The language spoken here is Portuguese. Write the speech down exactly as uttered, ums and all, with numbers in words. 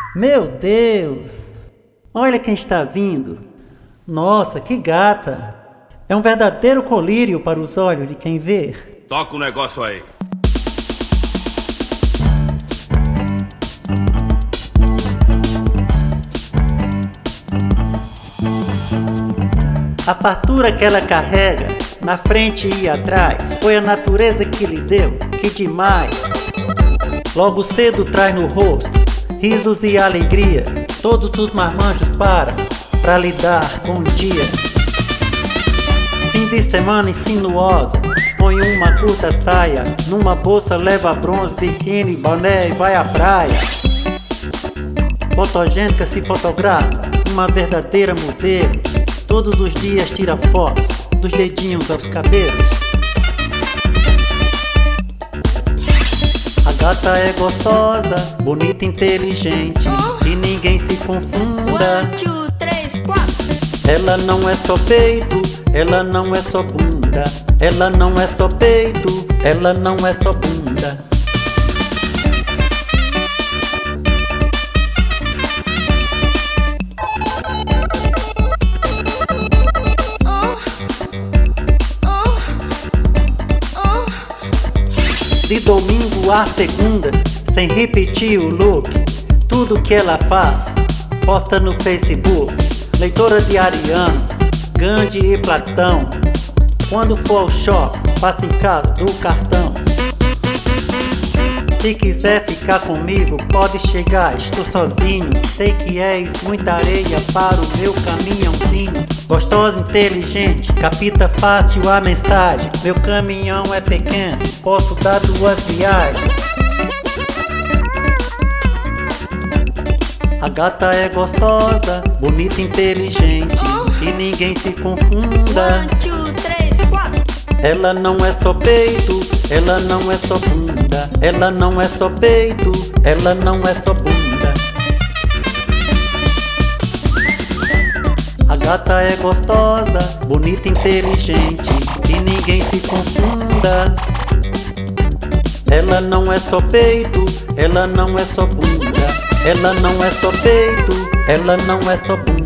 Meu Deus! Olha quem está vindo! Nossa, que gata! É um verdadeiro colírio para os olhos de quem vê. Toca o negócio aí. A fartura que ela carrega, na frente e atrás, foi a natureza que lhe deu, que demais. Logo cedo traz no rosto risos e alegria. Todos os marmanjos param pra lhe dar bom dia. Fim de semana insinuosa, põe uma curta saia, numa bolsa leva bronze, biquíni, boné e vai à praia. Fotogênica se fotografa, uma verdadeira modelo. Todos os dias tira fotos, dos dedinhos aos cabelos. A gata é gostosa, bonita, inteligente, oh. E ninguém se confunda. One, two, três, quatro. Ela não é só peito, ela não é só bunda. Ela não é só peito, ela não é só bunda. De domingo a segunda, sem repetir o look, tudo que ela faz, posta no Facebook. Leitora de Ariano, Gandhi e Platão. Quando for ao shopping, passa em casa do cartão. Se quiser ficar comigo, pode chegar, estou sozinho. Sei que és muita areia para o meu caminhãozinho. Gostosa, inteligente, capta fácil a mensagem. Meu caminhão é pequeno, posso dar duas viagens. A gata é gostosa, bonita, inteligente, oh. E ninguém se confunda. One, two, três, quatro. Ela não é só peito, ela não é só bunda. Ela não é só peito, ela não é só bunda. A gata é gostosa, bonita, inteligente, e ninguém se confunda. Ela não é só peito, ela não é só bunda. Ela não é só peito, ela não é só bunda.